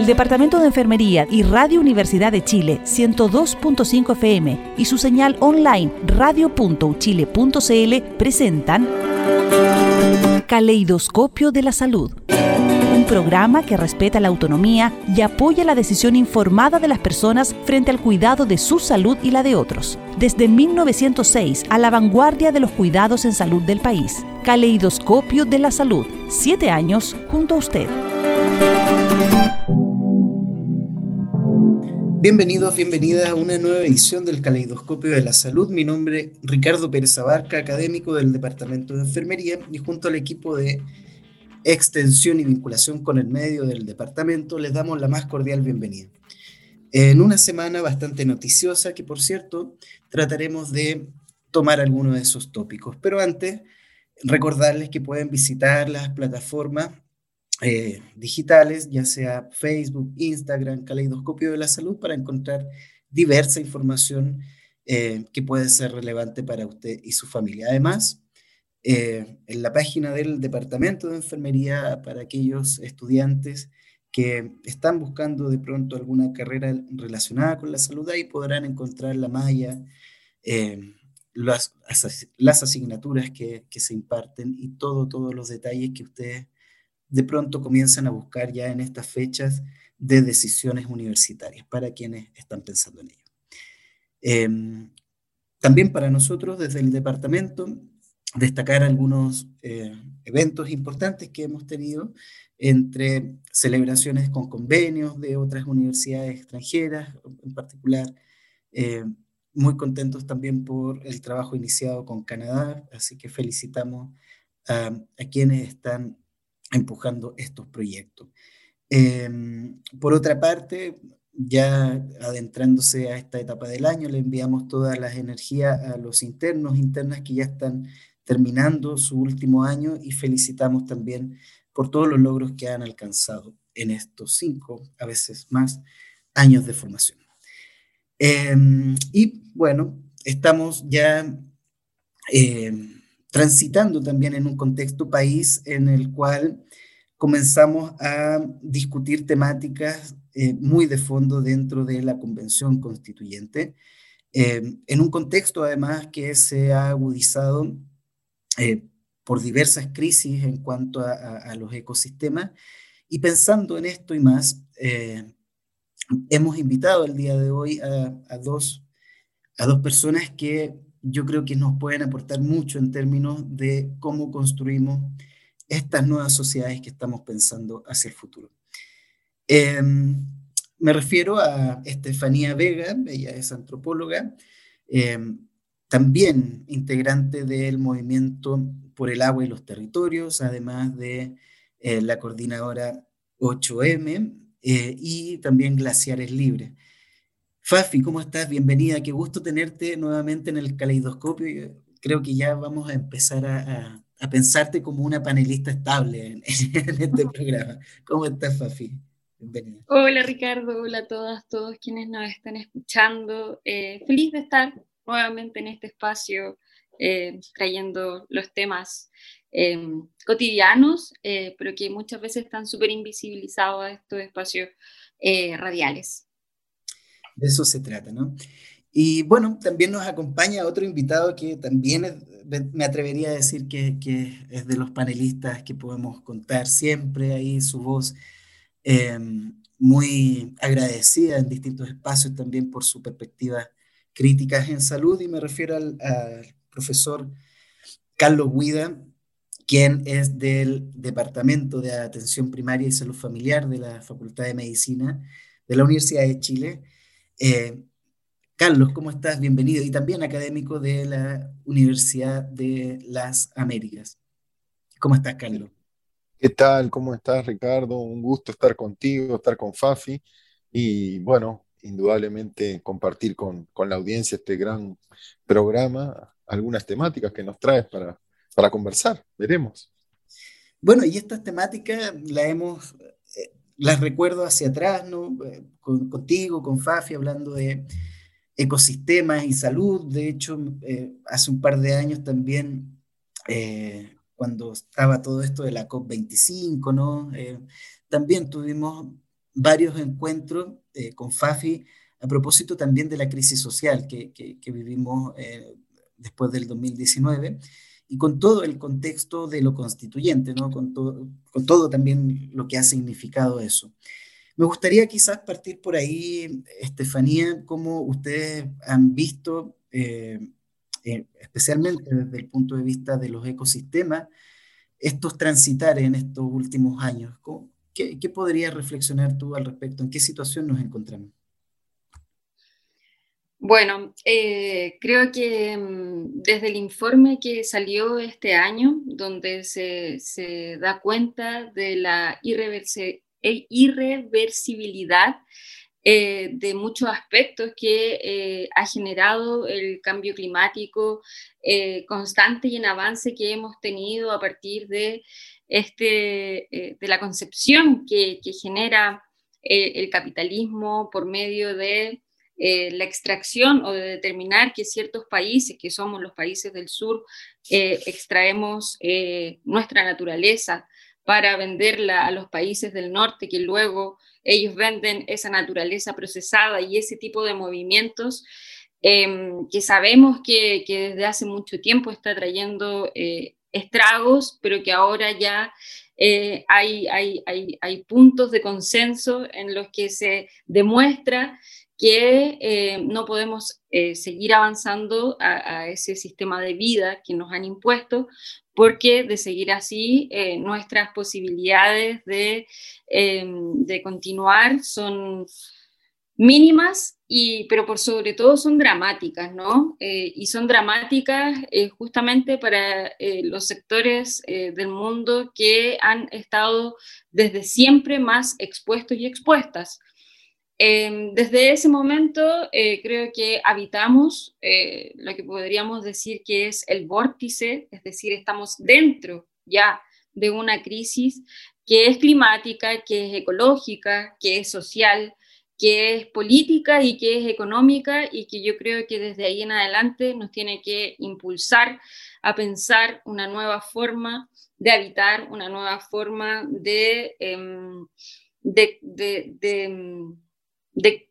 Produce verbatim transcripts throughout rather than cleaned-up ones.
El Departamento de Enfermería y Radio Universidad de Chile ciento dos punto cinco F M y su señal online radio punto u chile punto c l presentan Caleidoscopio de la Salud, un programa que respeta la autonomía y apoya la decisión informada de las personas frente al cuidado de su salud y la de otros. Desde mil novecientos seis, a la vanguardia de los cuidados en salud del país. Caleidoscopio de la Salud, siete años junto a usted. Bienvenidos, bienvenidas a una nueva edición del Caleidoscopio de la Salud. Mi nombre es Ricardo Pérez Abarca, académico del Departamento de Enfermería, y junto al equipo de Extensión y Vinculación con el Medio del Departamento les damos la más cordial bienvenida. En una semana bastante noticiosa, que por cierto, trataremos de tomar algunos de esos tópicos. Pero antes, recordarles que pueden visitar las plataformas Eh, digitales, ya sea Facebook, Instagram, Caleidoscopio de la Salud, para encontrar diversa información eh, que puede ser relevante para usted y su familia. Además, eh, en la página del Departamento de Enfermería, para aquellos estudiantes que están buscando de pronto alguna carrera relacionada con la salud, ahí podrán encontrar la malla, eh, las, las asignaturas que, que se imparten y todo, todos los detalles que ustedes de pronto comienzan a buscar ya en estas fechas de decisiones universitarias para quienes están pensando en ello. Eh, también para nosotros, desde el departamento, destacar algunos eh, eventos importantes que hemos tenido, entre celebraciones con convenios de otras universidades extranjeras, en particular, eh, muy contentos también por el trabajo iniciado con Canadá, así que felicitamos a, a quienes están empujando estos proyectos. Eh, por otra parte, ya adentrándose a esta etapa del año, le enviamos todas las energías a los internos, internas que ya están terminando su último año, y felicitamos también por todos los logros que han alcanzado en estos cinco, a veces más, años de formación. Eh, y bueno, estamos ya eh, transitando también en un contexto país en el cual comenzamos a discutir temáticas eh, muy de fondo dentro de la Convención Constituyente, eh, en un contexto además que se ha agudizado eh, por diversas crisis en cuanto a, a, a los ecosistemas. Y pensando en esto y más, eh, hemos invitado el día de hoy a, a, dos, a dos personas que yo creo que nos pueden aportar mucho en términos de cómo construimos estas nuevas sociedades que estamos pensando hacia el futuro. Eh, me refiero a Estefanía Vega, ella es antropóloga, eh, también integrante del movimiento por el agua y los territorios, además de eh, la coordinadora ocho eme eh, y también Glaciares Libres. Fafi, ¿cómo estás? Bienvenida, qué gusto tenerte nuevamente en el Caleidoscopio. Creo que ya vamos a empezar a, a, a pensarte como una panelista estable en, en este programa. ¿Cómo estás, Fafi? Bienvenida. Hola, Ricardo, hola a todas, todos quienes nos están escuchando. Eh, feliz de estar nuevamente en este espacio, eh, trayendo los temas eh, cotidianos, eh, pero que muchas veces están súper invisibilizados a estos espacios eh, radiales. De eso se trata, ¿no? Y bueno, también nos acompaña otro invitado que también es, me atrevería a decir que, que es de los panelistas que podemos contar siempre, ahí su voz eh, muy agradecida en distintos espacios también por su perspectiva críticas en salud, y me refiero al, al profesor Carlos Guida, quien es del Departamento de Atención Primaria y Salud Familiar de la Facultad de Medicina de la Universidad de Chile. Eh, Carlos, ¿cómo estás? Bienvenido. Y también académico de la Universidad de las Américas. ¿Cómo estás, Carlos? ¿Qué tal? ¿Cómo estás, Ricardo? Un gusto estar contigo, estar con Fafi y, bueno, indudablemente compartir con, con la audiencia este gran programa, algunas temáticas que nos traes para, para conversar. Veremos. Bueno, y estas temáticas las hemos, eh, las recuerdo hacia atrás, ¿no? Eh, con, contigo, con Fafi, hablando de ecosistemas y salud. De hecho, eh, hace un par de años también, eh, cuando estaba todo esto de la COP veinticinco, ¿no? Eh, también tuvimos varios encuentros eh, con Fafi a propósito también de la crisis social que, que, que vivimos eh, después del dos mil diecinueve y con todo el contexto de lo constituyente, ¿no? Con todo, con todo también lo que ha significado eso. Me gustaría quizás partir por ahí, Estefanía, cómo ustedes han visto, eh, eh, especialmente desde el punto de vista de los ecosistemas, estos transitar en estos últimos años. ¿Cómo- ¿Qué, qué podrías reflexionar tú al respecto? ¿En qué situación nos encontramos? Bueno, eh, creo que mm, desde el informe que salió este año, donde se, se da cuenta de la irreversi- e irreversibilidad eh, de muchos aspectos que eh, ha generado el cambio climático eh, constante y en avance que hemos tenido a partir de, este, eh, de la concepción que, que genera eh, el capitalismo por medio de eh, la extracción o de determinar que ciertos países, que somos los países del sur, eh, extraemos eh, nuestra naturaleza para venderla a los países del norte, que luego ellos venden esa naturaleza procesada y ese tipo de movimientos eh, que sabemos que, que, desde hace mucho tiempo está trayendo eh, estragos, pero que ahora ya eh, hay, hay, hay, hay puntos de consenso en los que se demuestra que eh, no podemos eh, seguir avanzando a, a ese sistema de vida que nos han impuesto, porque de seguir así eh, nuestras posibilidades de, eh, de continuar son mínimas, y, pero por sobre todo son dramáticas, ¿no? Eh, y son dramáticas eh, justamente para eh, los sectores eh, del mundo que han estado desde siempre más expuestos y expuestas. Eh, desde ese momento eh, creo que habitamos eh, lo que podríamos decir que es el vórtice, es decir, estamos dentro ya de una crisis que es climática, que es ecológica, que es social, que es política y que es económica, y que yo creo que desde ahí en adelante nos tiene que impulsar a pensar una nueva forma de habitar, una nueva forma de, eh, de, de, de de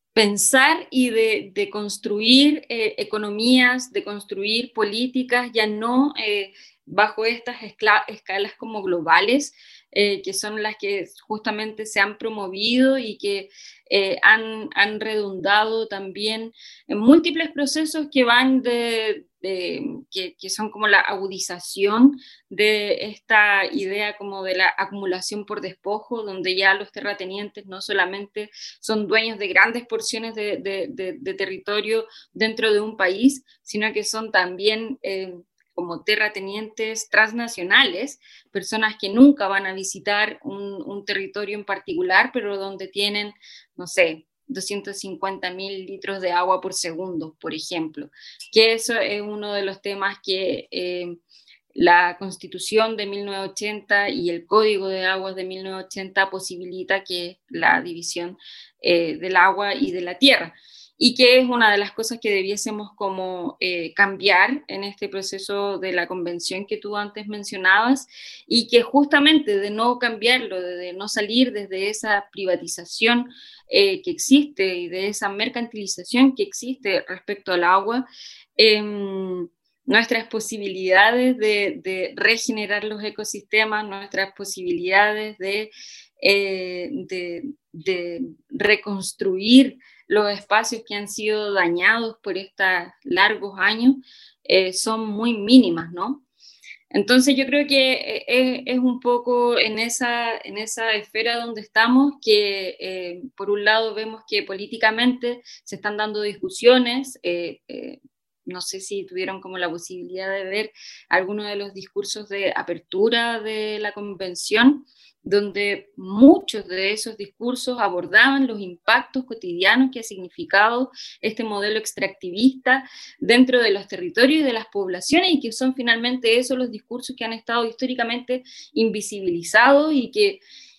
pensar y de, de construir eh, economías, de construir políticas, ya no eh, bajo estas escala, escalas como globales, eh, que son las que justamente se han promovido y que eh, han, han redundado también en múltiples procesos que van de, de que, que son como la agudización de esta idea como de la acumulación por despojo, donde ya los terratenientes no solamente son dueños de grandes porciones de, de, de, de territorio dentro de un país, sino que son también eh, como terratenientes transnacionales, personas que nunca van a visitar un, un territorio en particular, pero donde tienen, no sé, doscientos cincuenta mil litros de agua por segundo, por ejemplo, que eso es uno de los temas que eh, la Constitución de mil novecientos ochenta y el Código de Aguas de mil novecientos ochenta posibilita que la división eh, del agua y de la tierra, y que es una de las cosas que debiésemos como eh, cambiar en este proceso de la convención que tú antes mencionabas, y que justamente de no cambiarlo, de no salir desde esa privatización eh, que existe y de esa mercantilización que existe respecto al agua, eh, nuestras posibilidades de, de regenerar los ecosistemas, nuestras posibilidades de, eh, de, de reconstruir los espacios que han sido dañados por estos largos años, eh, son muy mínimas, ¿no? Entonces yo creo que es, es un poco en esa, en esa esfera donde estamos, que eh, por un lado vemos que políticamente se están dando discusiones, eh, eh, no sé si tuvieron como la posibilidad de ver algunos de los discursos de apertura de la convención, donde muchos de esos discursos abordaban los impactos cotidianos que ha significado este modelo extractivista dentro de los territorios y de las poblaciones, y que son finalmente esos los discursos que han estado históricamente invisibilizados y que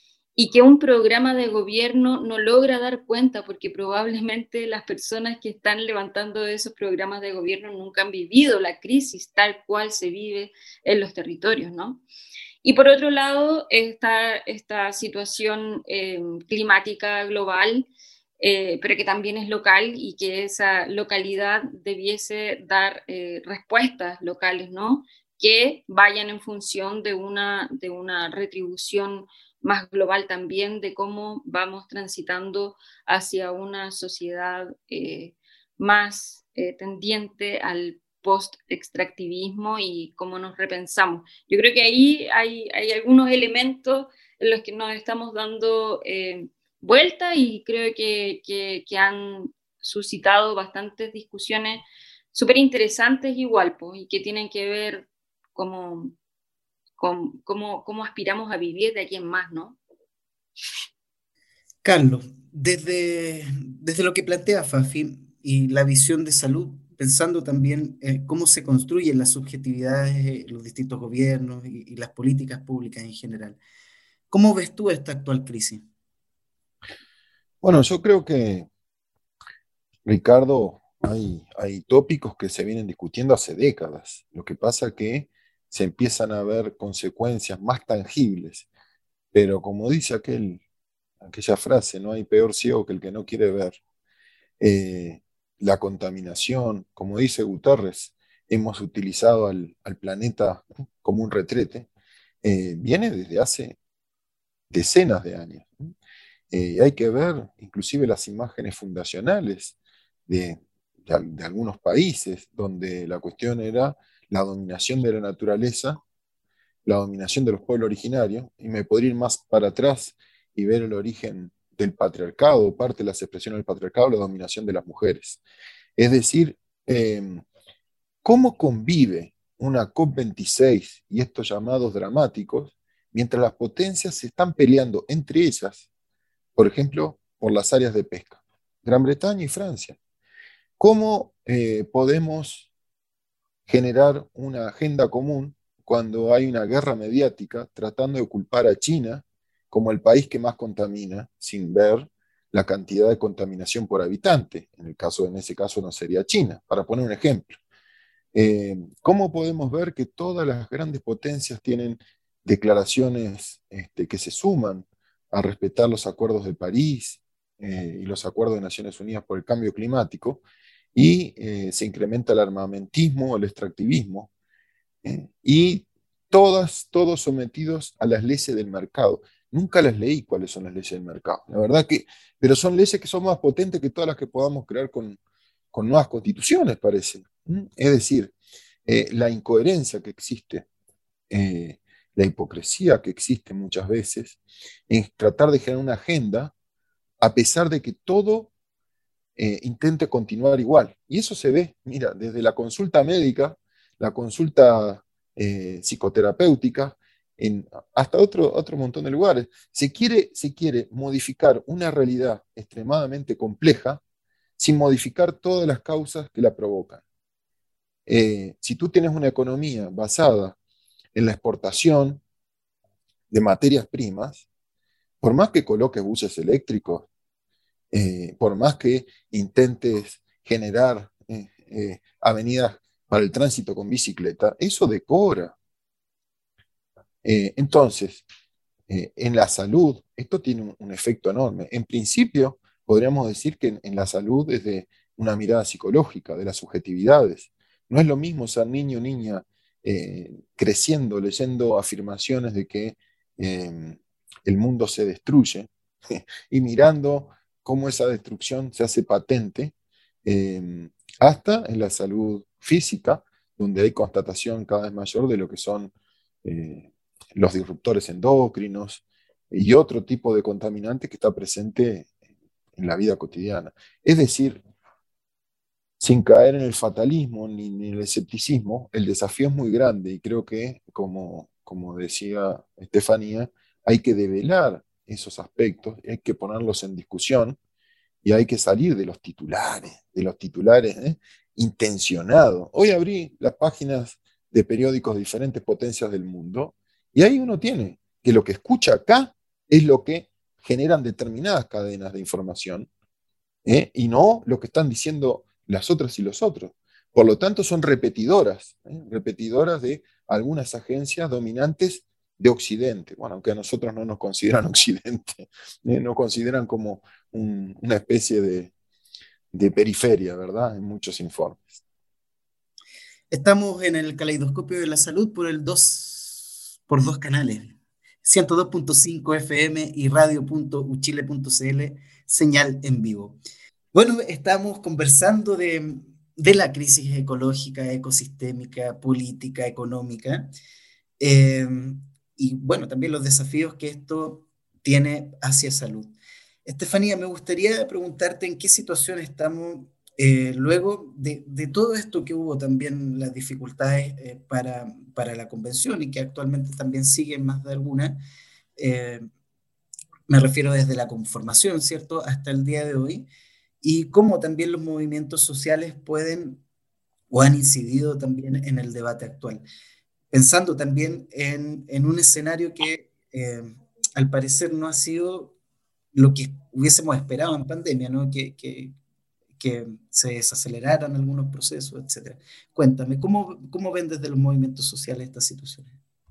y que un programa de gobierno no logra dar cuenta, porque probablemente las personas que están levantando esos programas de gobierno nunca han vivido la crisis tal cual se vive en los territorios, ¿no? Y por otro lado está esta situación eh, climática global, eh, pero que también es local y que esa localidad debiese dar eh, respuestas locales, ¿no? Que vayan en función de una, de una retribución más global también de cómo vamos transitando hacia una sociedad eh, más eh, tendiente al post-extractivismo y cómo nos repensamos. Yo creo que ahí hay, hay algunos elementos en los que nos estamos dando eh, vuelta y creo que, que, que han suscitado bastantes discusiones súper interesantes igual, pues, y que tienen que ver como, con cómo, cómo aspiramos a vivir de aquí en más, ¿no? Carlos, desde, desde lo que plantea Fafi y la visión de salud, pensando también en cómo se construyen las subjetividades, eh, los distintos gobiernos y, y las políticas públicas en general, ¿cómo ves tú esta actual crisis? Bueno, yo creo que, Ricardo, hay, hay tópicos que se vienen discutiendo hace décadas. Lo que pasa es que se empiezan a ver consecuencias más tangibles. Pero como dice aquel, aquella frase, no hay peor ciego que el que no quiere ver. Eh, la contaminación, como dice Guterres, hemos utilizado al, al planeta como un retrete, eh, viene desde hace decenas de años. Eh, hay que ver inclusive las imágenes fundacionales de, de, de algunos países donde la cuestión era la dominación de la naturaleza, la dominación de los pueblos originarios, y me podría ir más para atrás y ver el origen del patriarcado, parte de las expresiones del patriarcado, la dominación de las mujeres. Es decir, eh, ¿cómo convive una COP veintiséis y estos llamados dramáticos mientras las potencias se están peleando entre ellas, por ejemplo, por las áreas de pesca? Gran Bretaña y Francia. ¿Cómo eh, podemos generar una agenda común cuando hay una guerra mediática tratando de culpar a China como el país que más contamina, sin ver la cantidad de contaminación por habitante? En el caso, en ese caso no sería China, para poner un ejemplo. Eh, ¿Cómo podemos ver que todas las grandes potencias tienen declaraciones este, que se suman a respetar los acuerdos de París eh, y los acuerdos de Naciones Unidas por el cambio climático, y eh, se incrementa el armamentismo, el extractivismo, eh, y todas, todos sometidos a las leyes del mercado? Nunca las leí cuáles son las leyes del mercado, la verdad que, pero son leyes que son más potentes que todas las que podamos crear con, con nuevas constituciones, parece. ¿Mm? Es decir, eh, la incoherencia que existe, eh, la hipocresía que existe muchas veces, en tratar de generar una agenda a pesar de que todo eh, intente continuar igual. Y eso se ve, mira, desde la consulta médica, la consulta eh, psicoterapéutica, en, hasta otro, otro montón de lugares. Se quiere, se quiere modificar una realidad extremadamente compleja sin modificar todas las causas que la provocan. Eh, si tú tienes una economía basada en la exportación de materias primas, por más que coloques buses eléctricos, eh, por más que intentes generar eh, eh, avenidas para el tránsito con bicicleta, eso decora. Eh, entonces, eh, en la salud, esto tiene un, un, efecto enorme. En principio, podríamos decir que en, en la salud desde una mirada psicológica, de las subjetividades. No es lo mismo ser niño o niña eh, creciendo, leyendo afirmaciones de que eh, el mundo se destruye y mirando cómo esa destrucción se hace patente, eh, hasta en la salud física, donde hay constatación cada vez mayor de lo que son eh, los disruptores endocrinos y otro tipo de contaminante que está presente en la vida cotidiana. Es decir, sin caer en el fatalismo ni, ni en el escepticismo, el desafío es muy grande y creo que, como, como decía Estefanía, hay que develar esos aspectos, hay que ponerlos en discusión y hay que salir de los titulares, de los titulares ¿eh? intencionados. Hoy abrí las páginas de periódicos de diferentes potencias del mundo y ahí uno tiene que lo que escucha acá es lo que generan determinadas cadenas de información ¿eh? y no lo que están diciendo las otras y los otros. Por lo tanto, son repetidoras, ¿eh? repetidoras de algunas agencias dominantes de Occidente. Bueno, aunque a nosotros no nos consideran Occidente, eh, nos consideran como un, una especie de, de periferia, ¿verdad? En muchos informes. Estamos en el Caleidoscopio de la Salud por el dos, por dos canales, ciento dos punto cinco F M y radio punto u chile punto c l, señal en vivo. Bueno, estamos conversando de, de la crisis ecológica, ecosistémica, política, económica, eh, y bueno, también los desafíos que esto tiene hacia salud. Estefanía, me gustaría preguntarte en qué situación estamos eh, luego de, de todo esto que hubo también las dificultades eh, para, para la convención y que actualmente también siguen más de alguna. eh, Me refiero desde la conformación, ¿cierto?, hasta el día de hoy, y cómo también los movimientos sociales pueden o han incidido también en el debate actual. Pensando también en, en un escenario que eh, al parecer no ha sido lo que hubiésemos esperado en pandemia, ¿no? Que, que, que se desaceleraran algunos procesos, etcétera. Cuéntame, ¿cómo, cómo ven desde los movimientos sociales estas situaciones?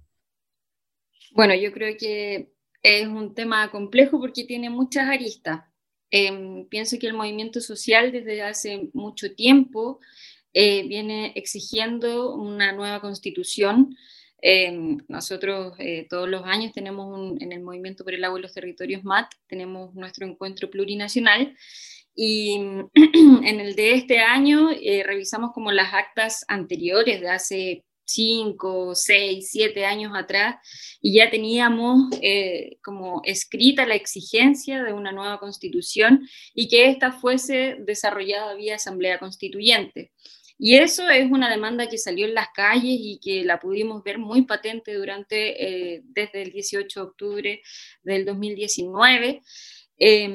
Bueno, yo creo que es un tema complejo porque tiene muchas aristas. Eh, pienso que el movimiento social desde hace mucho tiempo eh, viene exigiendo una nueva constitución. Eh, nosotros eh, todos los años tenemos un, en el Movimiento por el Agua y los Territorios M A T, tenemos nuestro encuentro plurinacional y en el de este año eh, revisamos como las actas anteriores de hace cinco, seis, siete años atrás y ya teníamos eh, como escrita la exigencia de una nueva constitución y que ésta fuese desarrollada vía asamblea constituyente. Y eso es una demanda que salió en las calles y que la pudimos ver muy patente durante, eh, desde el dieciocho de octubre del dos mil diecinueve. Eh,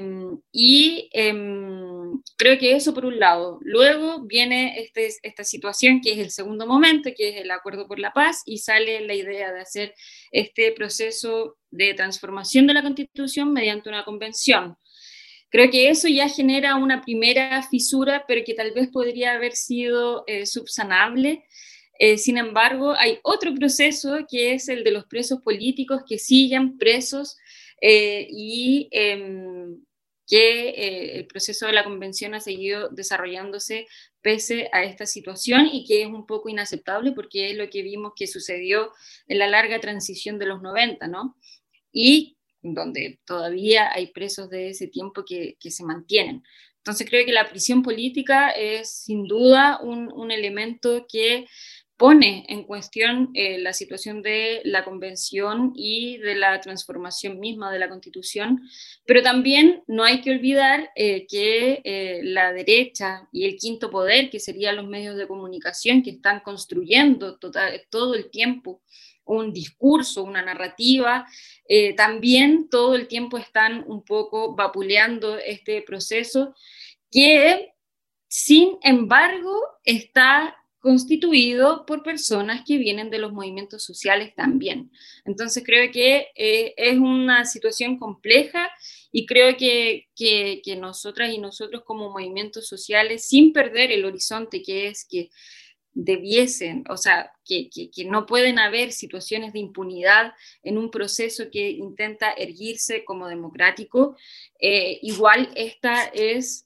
y eh, creo que eso por un lado. Luego viene este, esta situación que es el segundo momento, que es el Acuerdo por la Paz, y sale la idea de hacer este proceso de transformación de la Constitución mediante una convención. Creo que eso ya genera una primera fisura, pero que tal vez podría haber sido eh, subsanable. Eh, sin embargo, hay otro proceso que es el de los presos políticos que siguen presos eh, y eh, que eh, el proceso de la convención ha seguido desarrollándose pese a esta situación y que es un poco inaceptable porque es lo que vimos que sucedió en la larga transición de los noventa, ¿no? Y donde todavía hay presos de ese tiempo que, que se mantienen. Entonces creo que la prisión política es sin duda un, un elemento que pone en cuestión eh, la situación de la convención y de la transformación misma de la Constitución, pero también no hay que olvidar eh, que eh, la derecha y el quinto poder, que serían los medios de comunicación que están construyendo total, todo el tiempo un discurso, una narrativa, eh, también todo el tiempo están un poco vapuleando este proceso que, sin embargo, está constituido por personas que vienen de los movimientos sociales también. Entonces creo que eh, es una situación compleja y creo que, que, que nosotras y nosotros como movimientos sociales, sin perder el horizonte que es que debiesen, o sea, que, que, que no pueden haber situaciones de impunidad en un proceso que intenta erguirse como democrático, eh, igual esta es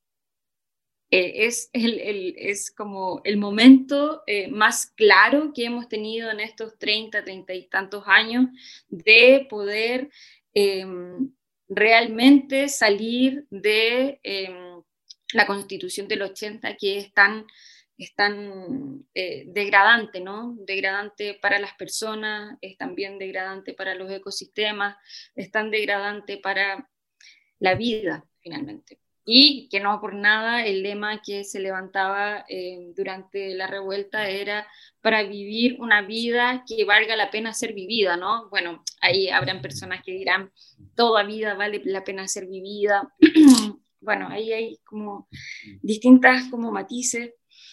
Eh, es, el, el, es como el momento eh, más claro que hemos tenido en estos treinta, treinta y tantos años de poder eh, realmente salir de eh, la Constitución del ochenta, que es tan, es tan eh, degradante, ¿no? Degradante para las personas, es también degradante para los ecosistemas, es tan degradante para la vida, finalmente. Y que no por nada el lema que se levantaba eh, durante la revuelta era para vivir una vida que valga la pena ser vivida, ¿no? Bueno, ahí habrán personas que dirán, toda vida vale la pena ser vivida. Bueno, ahí hay como distintas como matices.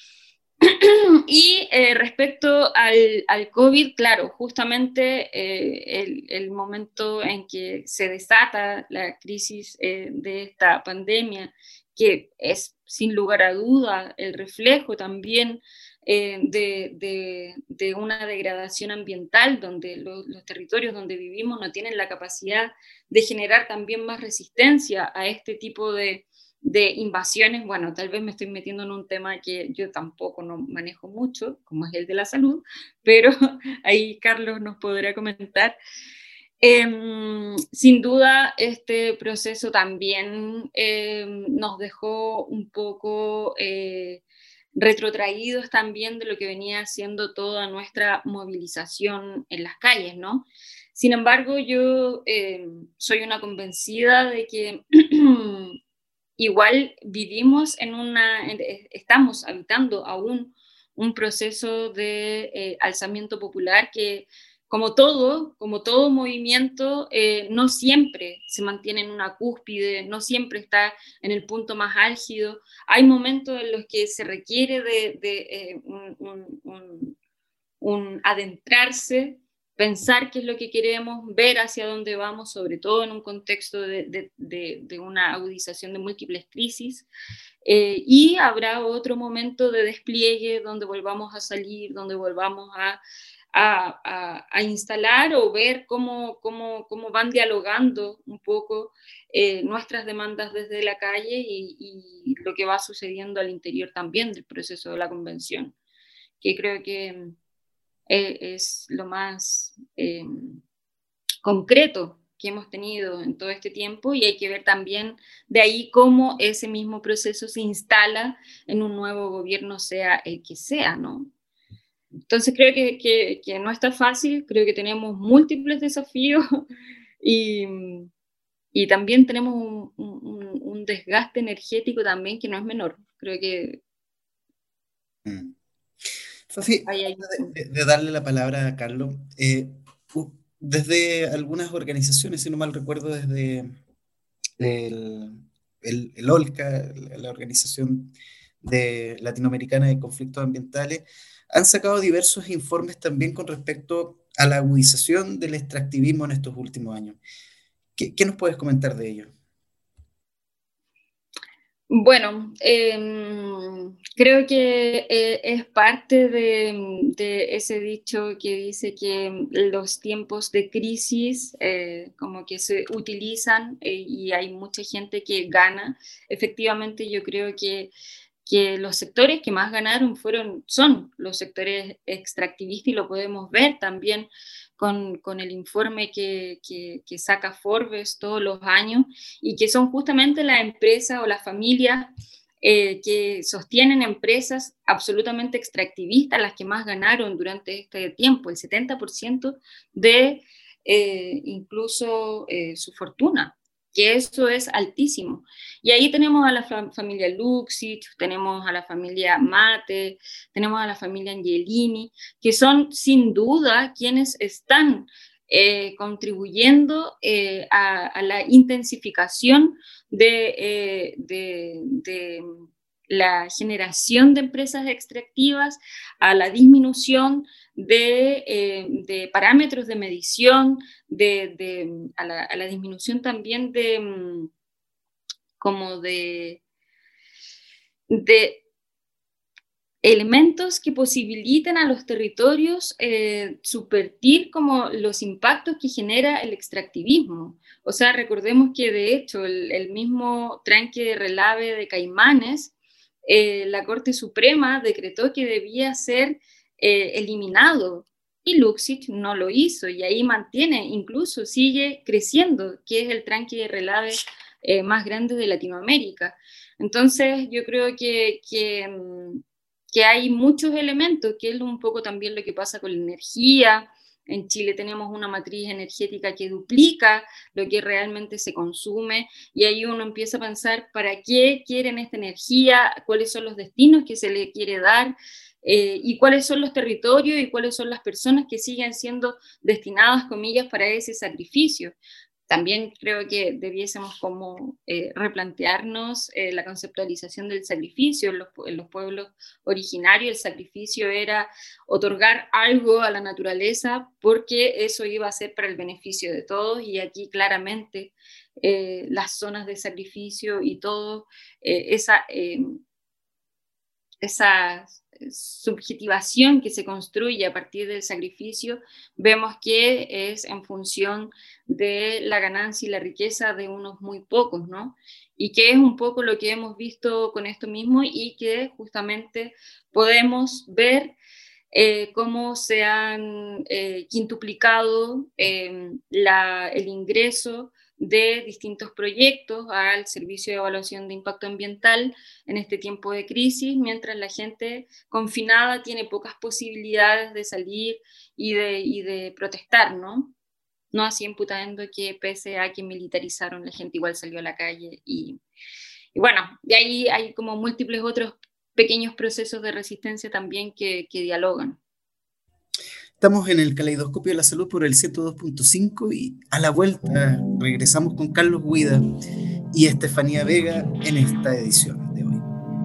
Y eh, respecto al, al COVID, claro, justamente eh, el, el momento en que se desata la crisis eh, de esta pandemia, que es sin lugar a duda el reflejo también eh, de, de, de una degradación ambiental, donde lo, los territorios donde vivimos no tienen la capacidad de generar también más resistencia a este tipo de, de invasiones. Bueno, tal vez me estoy metiendo en un tema que yo tampoco no manejo mucho, como es el de la salud, pero ahí Carlos nos podrá comentar. Eh, sin duda, este proceso también eh, nos dejó un poco eh, retrotraídos también de lo que venía siendo toda nuestra movilización en las calles, ¿no? Sin embargo, yo eh, soy una convencida de que igual vivimos en una, estamos habitando aún un proceso de eh, alzamiento popular que, como todo, como todo movimiento, eh, no siempre se mantiene en una cúspide, no siempre está en el punto más álgido. Hay momentos en los que se requiere de, de eh, un, un, un, un adentrarse, pensar qué es lo que queremos, ver hacia dónde vamos, sobre todo en un contexto de, de, de, de una agudización de múltiples crisis. Eh, y habrá otro momento de despliegue donde volvamos a salir, donde volvamos a, a, a, a instalar o ver cómo, cómo, cómo van dialogando un poco eh, nuestras demandas desde la calle y, y lo que va sucediendo al interior también del proceso de la convención, que creo que eh, es lo más eh, concreto que hemos tenido en todo este tiempo, y hay que ver también de ahí cómo ese mismo proceso se instala en un nuevo gobierno, sea el que sea, ¿no? Entonces creo que, que, que no está fácil, creo que tenemos múltiples desafíos y, y también tenemos un, un, un desgaste energético también que no es menor. Creo que... Mm. Fafi, Ahí hay... antes de, de darle la palabra a Carlos, eh, u- desde algunas organizaciones, si no mal recuerdo, desde el, el, el OLCA, la la Organización de Latinoamericana de Conflictos Ambientales, han sacado diversos informes también con respecto a la agudización del extractivismo en estos últimos años. ¿Qué, qué nos puedes comentar de ello? Bueno, eh, creo que eh, es parte de, de, ese dicho que dice que los tiempos de crisis eh, como que se utilizan eh, y hay mucha gente que gana. Efectivamente, yo creo que, que los sectores que más ganaron fueron, son los sectores extractivistas, y lo podemos ver también con, con el informe que, que, que saca Forbes todos los años, y que son justamente las empresas o las familias eh, que sostienen empresas absolutamente extractivistas las que más ganaron durante este tiempo, el setenta por ciento de eh, incluso eh, su fortuna, que eso es altísimo. Y ahí tenemos a la fam- familia Luxich, tenemos a la familia Mate, tenemos a la familia Angelini, que son sin duda quienes están eh, contribuyendo eh, a, a la intensificación de, eh, de, de la generación de empresas extractivas, a la disminución de, eh, de parámetros de medición, de, de, a, la, a la disminución también de como de, de elementos que posibiliten a los territorios eh, subvertir como los impactos que genera el extractivismo. O sea, recordemos que de hecho el, el mismo tranque de relave de Caimanes, eh, la Corte Suprema decretó que debía ser eh, eliminado, y Luxich no lo hizo, y ahí mantiene, incluso sigue creciendo, que es el tranque de relave eh, más grande de Latinoamérica. Entonces yo creo que, que que hay muchos elementos, que es un poco también lo que pasa con la energía. En Chile tenemos una matriz energética que duplica lo que realmente se consume, y ahí uno empieza a pensar para qué quieren esta energía, cuáles son los destinos que se le quiere dar, eh, y cuáles son los territorios y cuáles son las personas que siguen siendo destinadas, comillas, para ese sacrificio. También creo que debiésemos como eh, replantearnos eh, la conceptualización del sacrificio. En los, en los pueblos originarios el sacrificio era otorgar algo a la naturaleza porque eso iba a ser para el beneficio de todos, y aquí claramente eh, las zonas de sacrificio y todo, eh, esa, eh, esas subjetivación que se construye a partir del sacrificio, vemos que es en función de la ganancia y la riqueza de unos muy pocos, ¿no? Y que es un poco lo que hemos visto con esto mismo y que justamente podemos ver eh, cómo se han eh, quintuplicado eh, la, el ingreso de distintos proyectos al servicio de evaluación de impacto ambiental en este tiempo de crisis, mientras la gente confinada tiene pocas posibilidades de salir y de, y de protestar, ¿no? No así imputando que pese a que militarizaron, la gente igual salió a la calle y, y bueno, de ahí hay como múltiples otros pequeños procesos de resistencia también que, que dialogan. Estamos en el Caleidoscopio de la Salud por el ciento dos punto cinco y a la vuelta regresamos con Carlos Guida y Estefanía Vega en esta edición de hoy.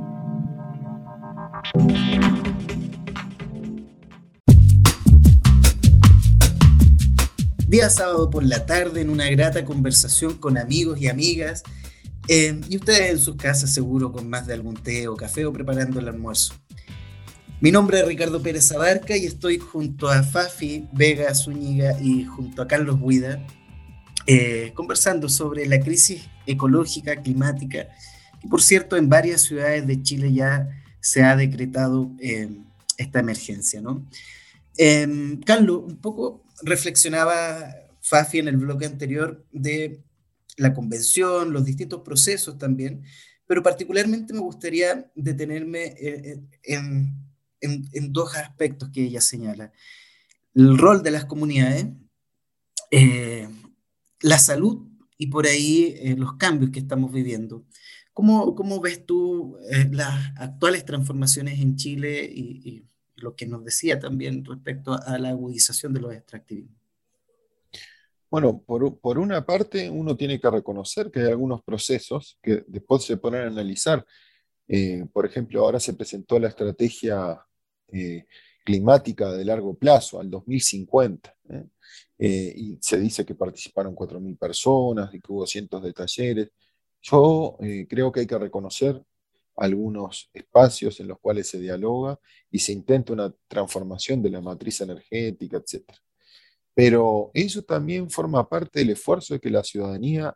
Día sábado por la tarde en una grata conversación con amigos y amigas eh, y ustedes en sus casas seguro con más de algún té o café o preparando el almuerzo. Mi nombre es Ricardo Pérez Abarca y estoy junto a Fafi Vega Zúñiga y junto a Carlos Guida eh, conversando sobre la crisis ecológica, climática, que por cierto en varias ciudades de Chile ya se ha decretado eh, esta emergencia, ¿no? Eh, Carlos, un poco reflexionaba Fafi en el bloque anterior de la convención, los distintos procesos también, pero particularmente me gustaría detenerme en... en En, en dos aspectos que ella señala. El rol de las comunidades, eh, la salud y por ahí eh, los cambios que estamos viviendo. ¿Cómo, cómo ves tú eh, las actuales transformaciones en Chile y, y lo que nos decía también respecto a la agudización de los extractivismos? Bueno, por, por una parte uno tiene que reconocer que hay algunos procesos que después se ponen a analizar. Eh, por ejemplo, ahora se presentó la estrategia eh, climática de largo plazo al dos mil cincuenta, ¿eh? Eh, y se dice que participaron cuatro mil personas y que hubo cientos de talleres. Yo eh, creo que hay que reconocer algunos espacios en los cuales se dialoga y se intenta una transformación de la matriz energética, etcétera. Pero eso también forma parte del esfuerzo de que la ciudadanía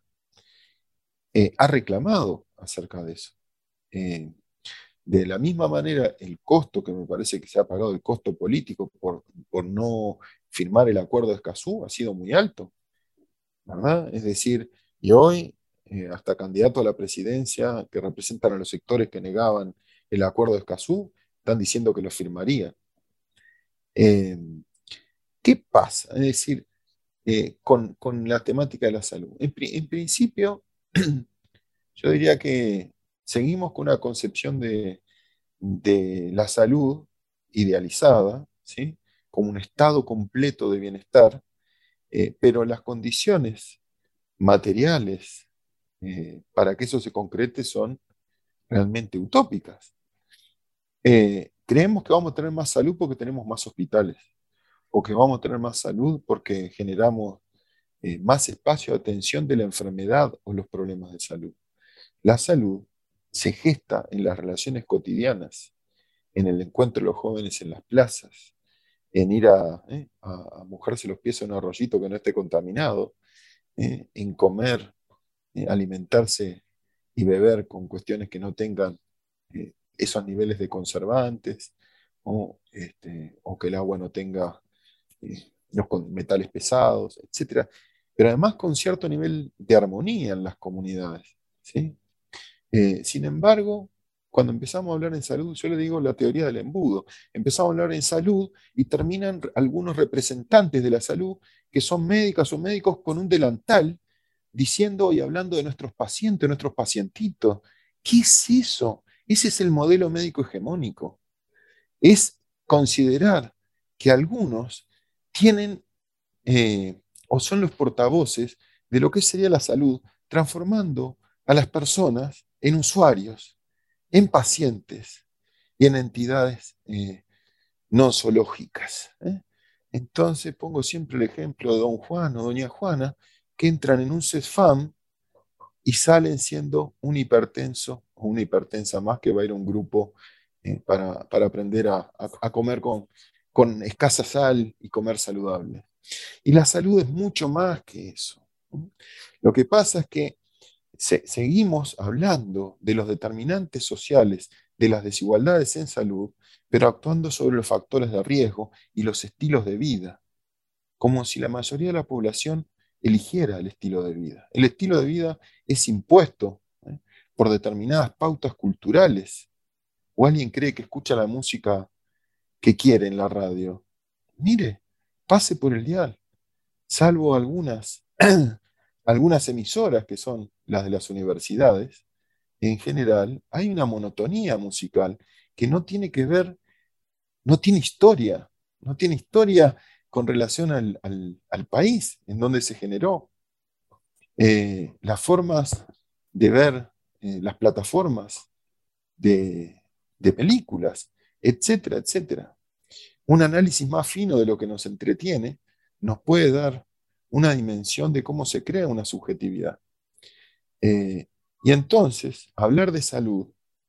eh, ha reclamado acerca de eso. Eh, de la misma manera, el costo que me parece que se ha pagado, el costo político por, por no firmar el acuerdo de Escazú ha sido muy alto, ¿verdad? Es decir, y hoy, eh, hasta candidatos a la presidencia que representan a los sectores que negaban el acuerdo de Escazú, están diciendo que lo firmarían. Eh, ¿Qué pasa? Es decir, eh, con, con la temática de la salud. En, en principio, yo diría que seguimos con una concepción de, de la salud idealizada, ¿sí? Como un estado completo de bienestar, eh, pero las condiciones materiales eh, para que eso se concrete son realmente utópicas. Eh, creemos que vamos a tener más salud porque tenemos más hospitales, o que vamos a tener más salud porque generamos eh, más espacio de atención de la enfermedad o los problemas de salud. La salud se gesta en las relaciones cotidianas, en el encuentro de los jóvenes en las plazas, en ir a, eh, a, a mojarse los pies en un arroyito que no esté contaminado, eh, en comer, eh, alimentarse y beber con cuestiones que no tengan eh, esos niveles de conservantes, o, este, o que el agua no tenga eh, los metales pesados, etcétera. Pero además con cierto nivel de armonía en las comunidades, ¿sí? Eh, sin embargo, cuando empezamos a hablar en salud, yo le digo la teoría del embudo. Empezamos a hablar en salud y terminan algunos representantes de la salud que son médicas o médicos con un delantal diciendo y hablando de nuestros pacientes, nuestros pacientitos. ¿Qué es eso? Ese es el modelo médico hegemónico. Es considerar que algunos tienen eh, o son los portavoces de lo que sería la salud, transformando a las personas en usuarios, en pacientes y en entidades eh, no zoológicas, ¿eh? Entonces pongo siempre el ejemplo de don Juan o doña Juana, que entran en un CESFAM y salen siendo un hipertenso o una hipertensa más que va a ir a un grupo eh, para, para aprender a, a, a comer con, con escasa sal y comer saludable. Y la salud es mucho más que eso. Lo que pasa es que se, seguimos hablando de los determinantes sociales, de las desigualdades en salud, pero actuando sobre los factores de riesgo y los estilos de vida, como si la mayoría de la población eligiera el estilo de vida. El estilo de vida es impuesto, ¿eh?, por determinadas pautas culturales. O alguien cree que escucha la música que quiere en la radio. Mire, pase por el dial, salvo algunas, algunas emisoras que son las de las universidades. En general, hay una monotonía musical que no tiene que ver, no tiene historia, no tiene historia con relación al, al, al país en donde se generó. Eh, las formas de ver, eh, las plataformas de, de películas, etcétera, etcétera. Un análisis más fino de lo que nos entretiene nos puede dar una dimensión de cómo se crea una subjetividad. Eh, y entonces, hablar de salud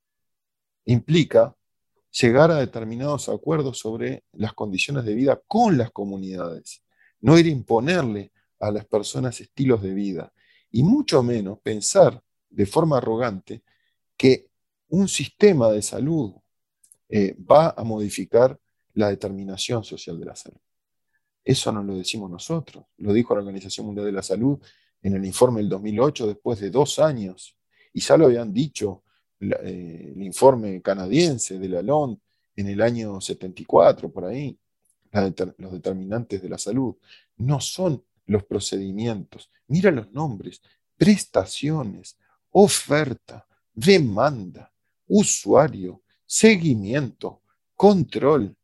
implica llegar a determinados acuerdos sobre las condiciones de vida con las comunidades, no ir a imponerle a las personas estilos de vida, y mucho menos pensar de forma arrogante que un sistema de salud eh, va a modificar la determinación social de la salud. Eso no lo decimos nosotros, lo dijo la Organización Mundial de la Salud en el informe del dos mil ocho, después de dos años, y ya lo habían dicho la, eh, el informe canadiense de la L O M en el año setenta y cuatro, por ahí. La deter, los determinantes de la salud no son los procedimientos, mira los nombres: prestaciones, oferta, demanda, usuario, seguimiento, control.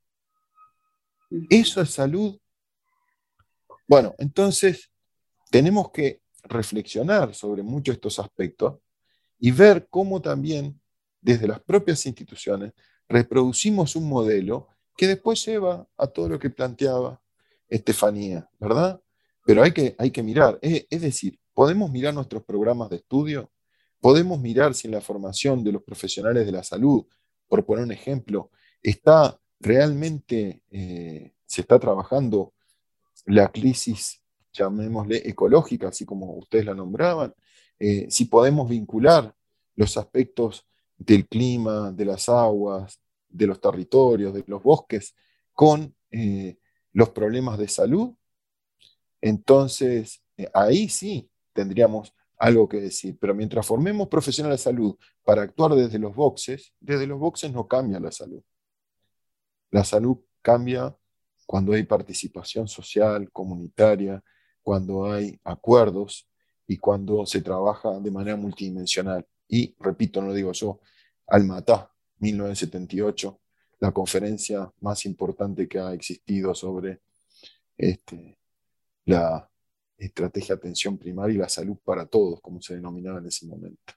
¿Eso es salud? Bueno, entonces tenemos que reflexionar sobre muchos de estos aspectos y ver cómo también desde las propias instituciones reproducimos un modelo que después lleva a todo lo que planteaba Estefanía, ¿verdad? Pero hay que, hay que mirar, es, es decir, podemos mirar nuestros programas de estudio, podemos mirar si en la formación de los profesionales de la salud, por poner un ejemplo, está realmente, eh, se está trabajando la crisis, llamémosle ecológica, así como ustedes la nombraban, eh, si podemos vincular los aspectos del clima, de las aguas, de los territorios, de los bosques, con eh, los problemas de salud, entonces eh, ahí sí tendríamos algo que decir. Pero mientras formemos profesionales de salud para actuar desde los boxes, desde los boxes no cambia la salud. La salud cambia cuando hay participación social, comunitaria, cuando hay acuerdos y cuando se trabaja de manera multidimensional. Y, repito, no lo digo yo, Almatá, mil novecientos setenta y ocho, la conferencia más importante que ha existido sobre este, la estrategia de atención primaria y la salud para todos, como se denominaba en ese momento.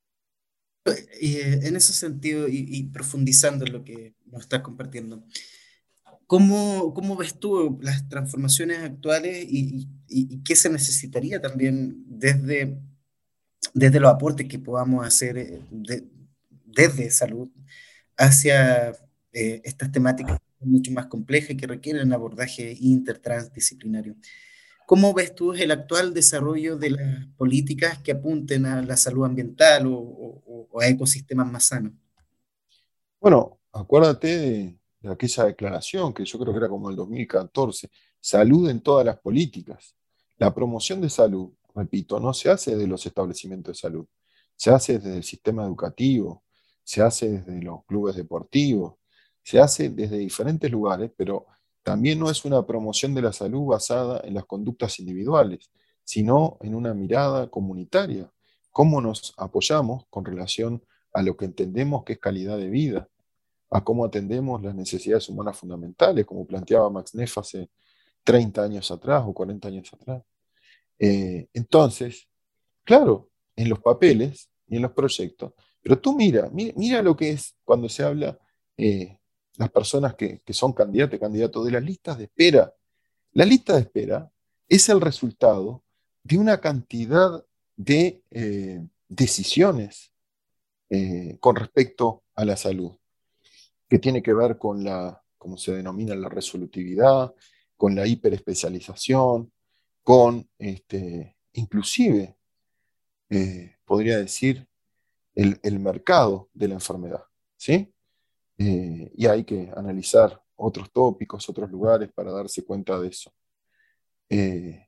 Y, eh, en ese sentido, y, y profundizando en lo que nos estás compartiendo, ¿cómo, cómo ves tú las transformaciones actuales y, y, y qué se necesitaría también desde, desde los aportes que podamos hacer eh, de, desde salud hacia eh, estas temáticas mucho más complejas y que requieren un abordaje intertransdisciplinario? ¿Cómo ves tú el actual desarrollo de las políticas que apunten a la salud ambiental o, o- o a ecosistemas más sanos? Bueno, acuérdate de, de aquella declaración que yo creo que era como el dos mil catorce, salud en todas las políticas. La promoción de salud, repito, no se hace desde los establecimientos de salud, se hace desde el sistema educativo, se hace desde los clubes deportivos, se hace desde diferentes lugares, pero también no es una promoción de la salud basada en las conductas individuales, sino en una mirada comunitaria. ¿Cómo nos apoyamos con relación a lo que entendemos que es calidad de vida, a cómo atendemos las necesidades humanas fundamentales, como planteaba Max Neff hace treinta años atrás o cuarenta años atrás? Eh, entonces, claro, en los papeles y en los proyectos, pero tú mira, mira, mira lo que es cuando se habla, eh, las personas que, que son candidatos y candidatos de las listas de espera. La lista de espera es el resultado de una cantidad de eh, decisiones eh, con respecto a la salud. que tiene que ver con la, como se denomina, la resolutividad, con la hiperespecialización, con este, inclusive, eh, podría decir, el, el mercado de la enfermedad, ¿sí? Eh, y hay que analizar otros tópicos, otros lugares para darse cuenta de eso. Eh,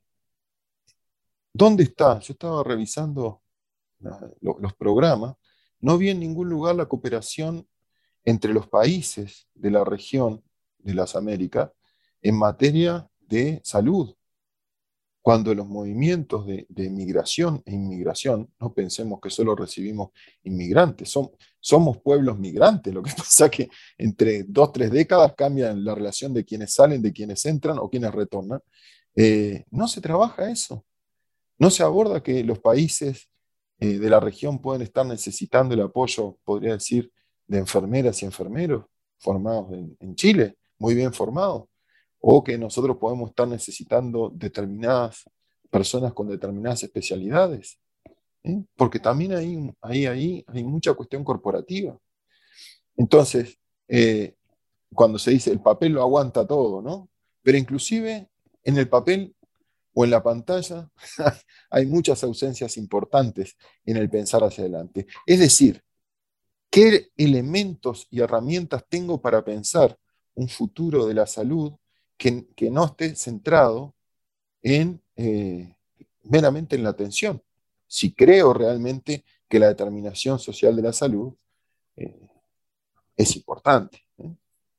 ¿Dónde está? Yo estaba revisando la- lo- los programas, no vi en ningún lugar la cooperación entre los países de la región de las Américas en materia de salud. Cuando los movimientos de, de migración e inmigración, no pensemos que solo recibimos inmigrantes, son, somos pueblos migrantes, lo que pasa es que entre dos, tres décadas cambian la relación de quienes salen, de quienes entran o quienes retornan. Eh, no se trabaja eso, no se aborda que los países eh, de la región pueden estar necesitando el apoyo, podría decir, de enfermeras y enfermeros formados en, en Chile, muy bien formados, o que nosotros podemos estar necesitando determinadas personas con determinadas especialidades, ¿eh? Porque también hay, hay, hay, hay mucha cuestión corporativa. Entonces, eh, cuando se dice el papel lo aguanta todo, ¿no? Pero inclusive en el papel o en la pantalla hay muchas ausencias importantes en el pensar hacia adelante. Es decir, ¿qué elementos y herramientas tengo para pensar un futuro de la salud que, que no esté centrado en, eh, meramente en la atención? Si creo realmente que la determinación social de la salud eh, es importante. ¿eh?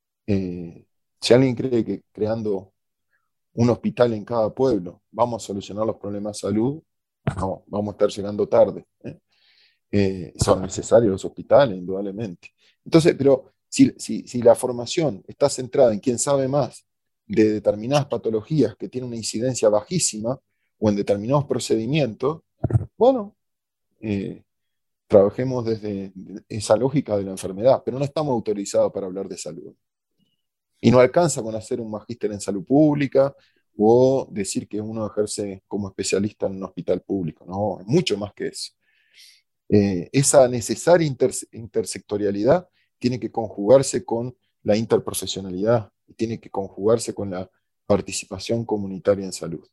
Eh, si alguien cree que creando un hospital en cada pueblo vamos a solucionar los problemas de salud, no, vamos a estar llegando tarde. ¿eh? Eh, son necesarios los hospitales, indudablemente. Entonces, pero si, si, si la formación está centrada en quién sabe más de determinadas patologías que tienen una incidencia bajísima o en determinados procedimientos, bueno, eh, trabajemos desde esa lógica de la enfermedad, pero no estamos autorizados para hablar de salud. Y no alcanza con hacer un magíster en salud pública o decir que uno ejerce como especialista en un hospital público. No, es mucho más que eso. Eh, esa necesaria inter intersectorialidad tiene que conjugarse con la interprofesionalidad, tiene que conjugarse con la participación comunitaria en salud.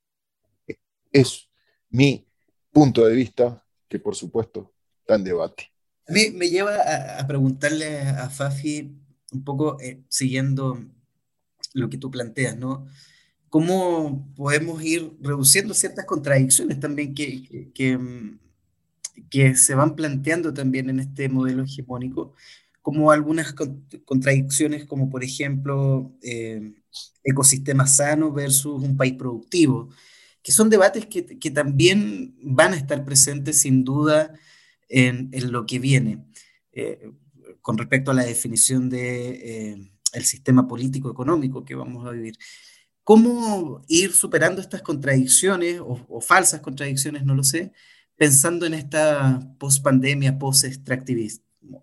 Es mi punto de vista, que por supuesto está en debate. A mí me lleva a, a preguntarle a Fafi un poco, eh, siguiendo lo que tú planteas, ¿no? ¿Cómo podemos ir reduciendo ciertas contradicciones también que, que, que, mm, que se van planteando también en este modelo hegemónico, como algunas con- contradicciones, como por ejemplo, eh, ecosistema sano versus un país productivo, que son debates que, que también van a estar presentes sin duda en, en lo que viene. Eh, con respecto a la definición de, eh, el sistema político económico que vamos a vivir. ¿Cómo ir superando estas contradicciones o, o falsas contradicciones, no lo sé, pensando en esta post-pandemia, post-extractivismo?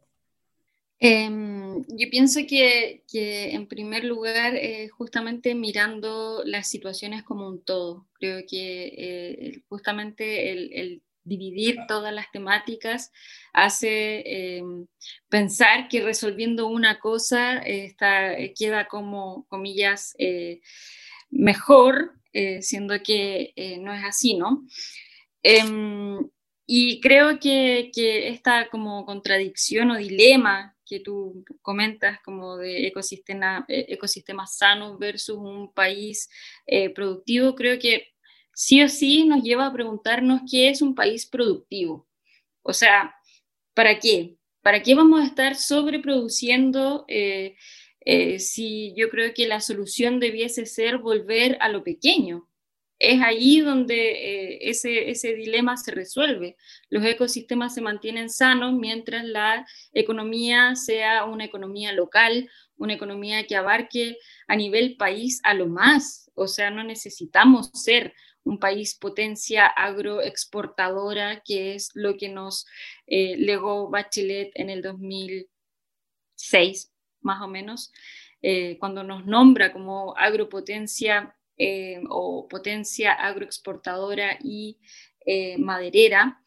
Em, yo pienso que, que en primer lugar, eh, justamente mirando las situaciones como un todo, creo que eh, justamente el, el dividir todas las temáticas hace em, pensar que resolviendo una cosa eh, está, eh, queda como, comillas, eh, mejor, eh, siendo que eh, no es así, ¿no? Em, y creo que, que esta como contradicción o dilema que tú comentas como de ecosistema, eh, ecosistemas sanos versus un país eh, productivo, creo que sí o sí nos lleva a preguntarnos qué es un país productivo. O sea, ¿para qué? ¿Para qué vamos a estar sobreproduciendo eh, eh, si yo creo que la solución debiese ser volver a lo pequeño? Es ahí donde eh, ese, ese dilema se resuelve. Los ecosistemas se mantienen sanos mientras la economía sea una economía local, una economía que abarque a nivel país a lo más. O sea, no necesitamos ser un país potencia agroexportadora, que es lo que nos eh, legó Bachelet en el dos mil seis, más o menos, eh, cuando nos nombra como agropotencia eh, o potencia agroexportadora y eh, maderera.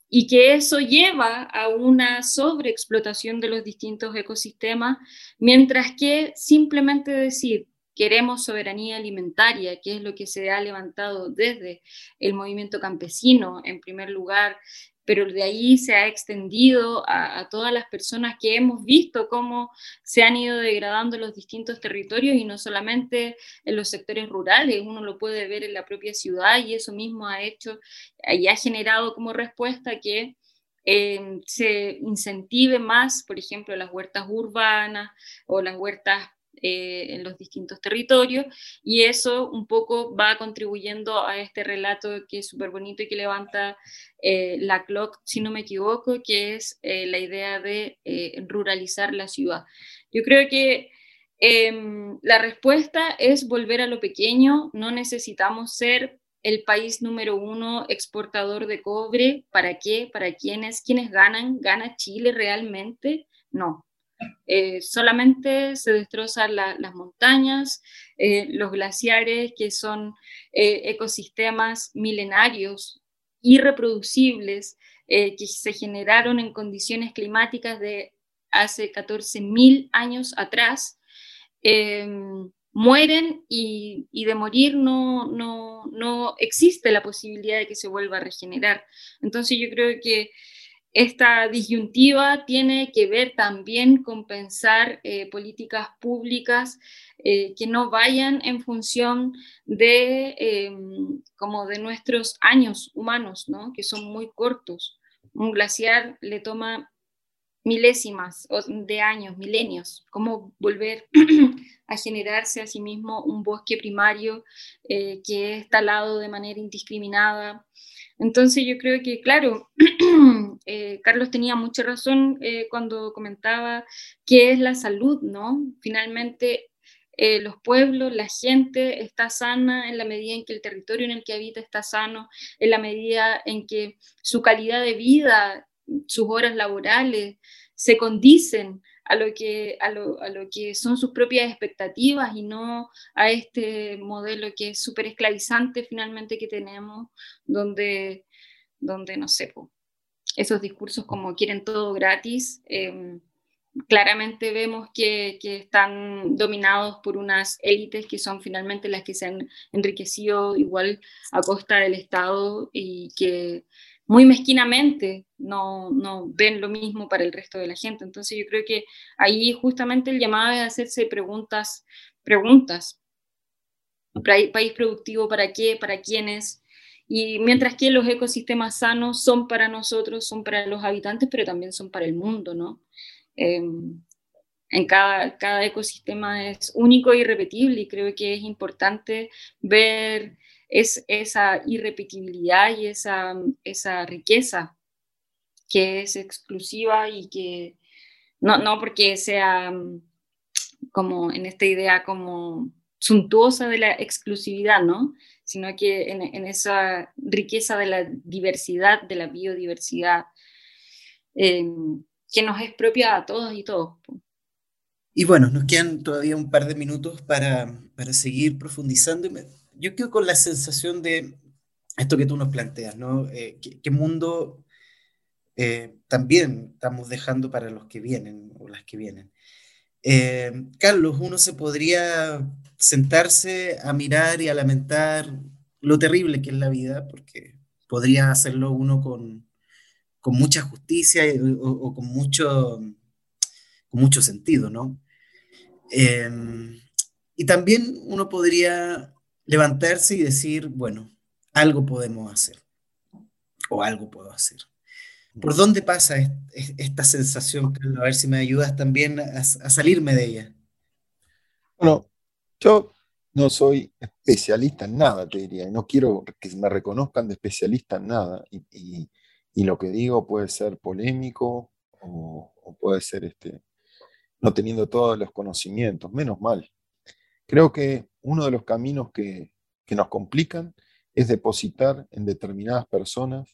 y que eso lleva a una sobreexplotación de los distintos ecosistemas, mientras que simplemente decir queremos soberanía alimentaria, que es lo que se ha levantado desde el movimiento campesino en primer lugar, pero de ahí se ha extendido a, a todas las personas que hemos visto cómo se han ido degradando los distintos territorios, y no solamente en los sectores rurales, uno lo puede ver en la propia ciudad, y eso mismo ha hecho y ha generado como respuesta que eh, se incentive más, por ejemplo, las huertas urbanas o las huertas Eh, en los distintos territorios, y eso un poco va contribuyendo a este relato que es súper bonito y que levanta eh, la C L O C, si no me equivoco, que es eh, la idea de eh, ruralizar la ciudad. Yo creo que eh, la respuesta es volver a lo pequeño. No necesitamos ser el país número uno exportador de cobre. ¿Para qué? ¿Para quiénes? ¿Quiénes ganan? ¿Gana Chile realmente? No. Eh, solamente se destrozan la, las montañas, eh, los glaciares, que son eh, ecosistemas milenarios, irreproducibles, eh, que se generaron en condiciones climáticas de hace catorce mil años atrás, eh, mueren y, y de morir no, no, no existe la posibilidad de que se vuelva a regenerar. Entonces yo creo que esta disyuntiva tiene que ver también con pensar eh, políticas públicas eh, que no vayan en función de, eh, como de nuestros años humanos, ¿no? Que son muy cortos. Un glaciar le toma milésimas de años, milenios. ¿Cómo volver a generarse a sí mismo un bosque primario eh, que es talado de manera indiscriminada? Entonces yo creo que, claro, eh, Carlos tenía mucha razón eh, cuando comentaba qué es la salud, ¿no? Finalmente, eh, los pueblos, la gente está sana en la medida en que el territorio en el que habita está sano, en la medida en que su calidad de vida, sus horas laborales se condicen a lo que, a lo, a lo que son sus propias expectativas, y no a este modelo que es súper esclavizante finalmente que tenemos, donde, donde no sé, po, esos discursos como quieren todo gratis, eh, claramente vemos que, que están dominados por unas élites que son finalmente las que se han enriquecido igual a costa del Estado, y que muy mezquinamente no, no ven lo mismo para el resto de la gente. Entonces yo creo que ahí justamente el llamado es hacerse preguntas, preguntas. ¿País productivo para qué? ¿Para quiénes? Y mientras que los ecosistemas sanos son para nosotros, son para los habitantes, pero también son para el mundo, ¿no? Eh, en cada, cada ecosistema es único e irrepetible, y creo que es importante ver es, esa irrepetibilidad y esa, esa riqueza que es exclusiva, y que no, no porque sea como en esta idea como suntuosa de la exclusividad, ¿no? Sino que en, en esa riqueza de la diversidad, de la biodiversidad, eh, que nos es propia a todos y todos. Y bueno, nos quedan todavía un par de minutos para, para seguir profundizando. Y me- yo quedo con la sensación de esto que tú nos planteas, ¿no? Eh, ¿qué, qué mundo eh, también estamos dejando para los que vienen o las que vienen? Eh, Carlos, uno se podría sentarse a mirar y a lamentar lo terrible que es la vida, porque podría hacerlo uno con, con mucha justicia y- o, o con mucho, con mucho sentido, ¿no? Eh, y también uno podría levantarse y decir, bueno, algo podemos hacer o algo puedo hacer. ¿Por dónde pasa es- es- esta sensación, Carlos? A ver si me ayudas también a, a salirme de ella. Bueno, yo no soy especialista en nada, te diría, y no quiero que me reconozcan de especialista en nada, y, y- y lo que digo puede ser polémico o, o puede ser este, no teniendo todos los conocimientos, menos mal. Creo que uno de los caminos que, que nos complican es depositar en determinadas personas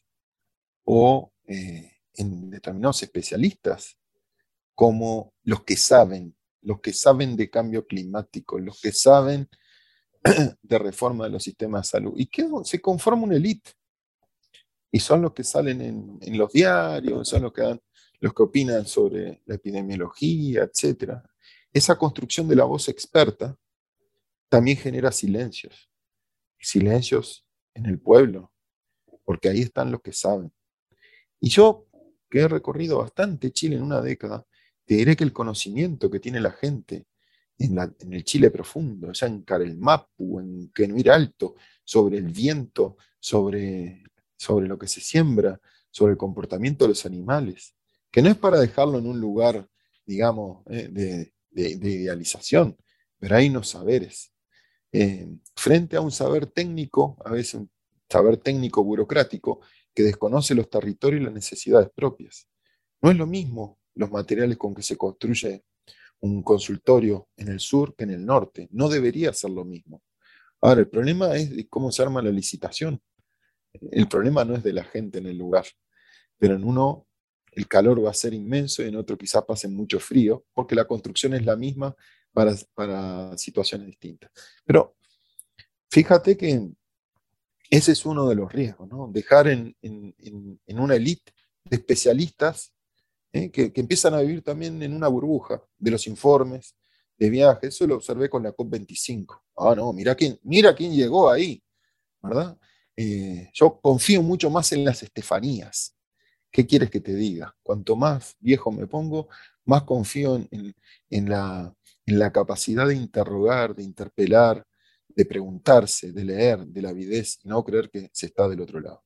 o eh, en determinados especialistas como los que saben, los que saben de cambio climático, los que saben de reforma de los sistemas de salud. Y que se conforma una élite. y son los que salen en, en los diarios, son los que, dan, los que opinan sobre la epidemiología, etcétera. Esa construcción de la voz experta también genera silencios, silencios en el pueblo, porque ahí están los que saben. Y yo, que he recorrido bastante Chile en una década, te diré que el conocimiento que tiene la gente en, la, en el Chile profundo, o sea, en Carelmapu, en Quenuir Alto, sobre el viento, sobre, sobre lo que se siembra, sobre el comportamiento de los animales, que no es para dejarlo en un lugar, digamos, eh, de, de, de idealización, pero hay unos saberes. Eh, frente a un saber técnico, a veces un saber técnico burocrático, que desconoce los territorios y las necesidades propias. No es lo mismo los materiales con que se construye un consultorio en el sur que en el norte. No debería ser lo mismo. Ahora, el problema es de cómo se arma la licitación. El problema no es de la gente en el lugar, pero en uno el calor va a ser inmenso y en otro quizás pase mucho frío, porque la construcción es la misma para, para situaciones distintas. Pero fíjate que ese es uno de los riesgos, ¿no? Dejar en, en, en, en una élite de especialistas ¿eh? que, que empiezan a vivir también en una burbuja de los informes, de viajes. Eso lo observé con la COP veinticinco. Ah, no, mira quién, mira quién llegó ahí, ¿verdad? Eh, yo confío mucho más en las Estefanías. ¿Qué quieres que te diga? Cuanto más viejo me pongo, más confío en, en, en, la, en la capacidad de interrogar, de interpelar, de preguntarse, de leer, de la avidez, y no creer que se está del otro lado.